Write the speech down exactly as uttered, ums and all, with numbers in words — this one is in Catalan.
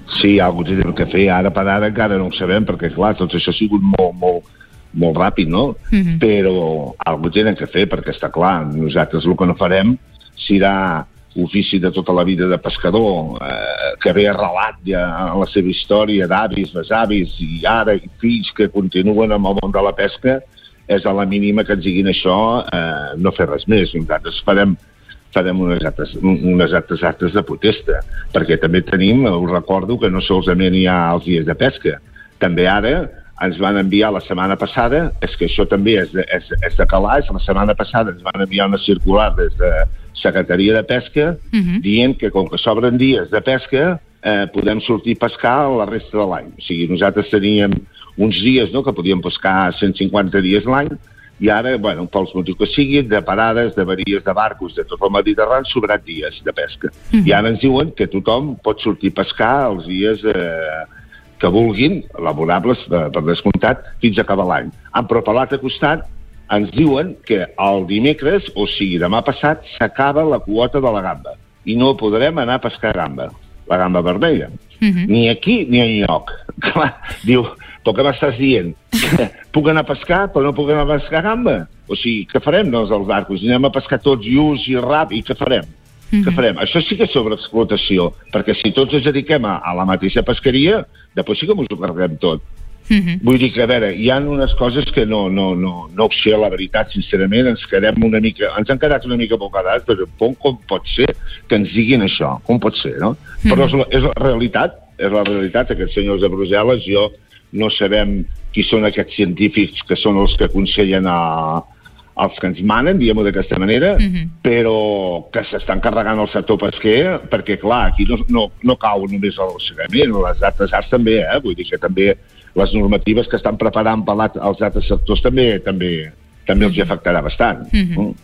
Sí, alguna cosa tenen que fer. Ara per ara encara no ho sabem, perquè, clar, tot això ha sigut molt, molt, molt ràpid, no? Uh-huh. Però alguna cosa tenen que fer, perquè està clar, nosaltres el que no farem serà ofici de tota la vida de pescador, eh, que ve arrelat ja a la seva història d'avis, besavis i ara i fills que continuen amb el món de la pesca, és a la mínima que ens diguin això, eh, no fer res més. Nosaltres farem, farem unes, actes, unes actes, actes de protesta, perquè també tenim, us recordo que no solament hi ha els dies de pesca, també ara ens van enviar la setmana passada, és que això també és de, és, és de calaix, la setmana passada ens van enviar una circular des de Secretaria de Pesca, uh-huh. dient que com que s'obren dies de pesca, eh, podem sortir a pescar la resta de l'any. O sigui, nosaltres teníem uns dies, no?, que podíem pescar cent cinquanta dies l'any, i ara, bueno, pels motius que siguin, de parades, de avaries de barcos, de tot el Mediterrani, sobrat dies de pesca. Uh-huh. I ara ens diuen que tothom pot sortir a pescar els dies eh, que vulguin, laborables, per descomptat, fins a acabar l'any. Però per l'altre costat, ens diuen que el dimecres, o sigui, demà passat, s'acaba la quota de la gamba i no podrem anar a pescar gamba, la gamba vermella. Uh-huh. Ni aquí ni enlloc. Clar, diu, però què m'estàs dient? Puc anar a pescar, però no puc anar a pescar gamba? O sigui, què farem, doncs, els barcos? Anem a pescar tots ius i rap, i què farem? Uh-huh. Què farem? Això sí que és sobreexplotació, perquè si tots ens dediquem a, a la mateixa pesqueria, després sí que ens ho carreguem tot. Uh-huh. Vull dir que, a veure, hi ha unes coses que no, no, no, no ho sé, la veritat, sincerament, ens quedem una mica, ens han quedat una mica bocadats, però com, com pot ser que ens diguin això? Com pot ser, no? Uh-huh. Però és la, és la realitat, és la realitat, aquests senyors de Brussel·les, jo no sabem qui són aquests científics que són els que aconsellen a, els que ens manen, diguem-ho d'aquesta manera, uh-huh. però que s'estan carregant el sector pesquer, perquè, clar, aquí no, no, no cau només el segament, les altres arts també, eh? Vull dir que també les normatives que estan preparant per als altres sectors també també, també els hi afectarà bastant. Uh-huh.